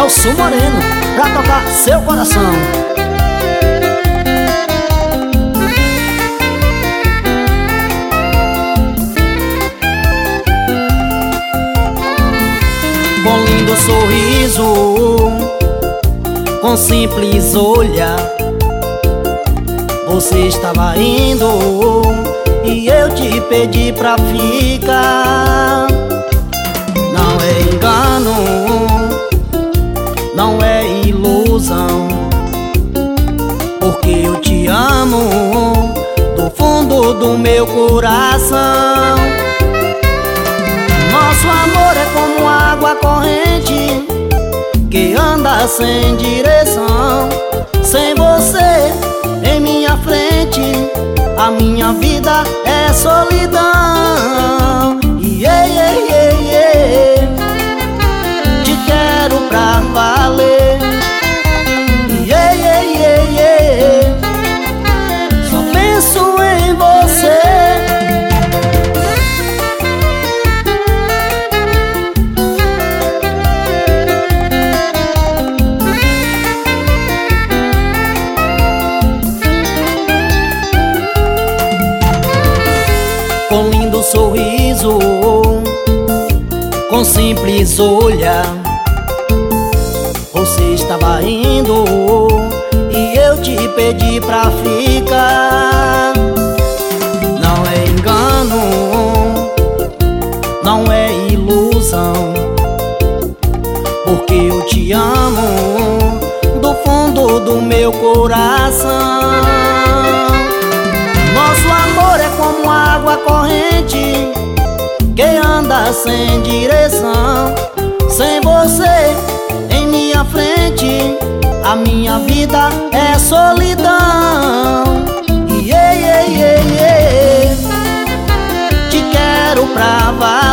Nelson Moreno, pra tocar seu coração. Com lindo sorriso, com simples olhar, você estava indo e eu te pedi pra ficar. Não é engano, não é ilusão, porque eu te amo do fundo do meu coração. Nosso amor é como água corrente que anda sem direção. Sem você em minha frente, a minha vida é solidão. Yeah, yeah, yeah, yeah. Te quero pra valer. Yeah, yeah, yeah, yeah. Só penso em você. Com lindo sorriso, com simples olhar, você estava indo e eu te pedi pra ficar. Não é engano, não é ilusão, porque eu te amo do fundo do meu coração. Nosso amor é como água corrente que anda sem direção. Sem você em minha frente, a minha vida é solidão. Yeah, yeah, yeah, yeah. Te quero pra valer.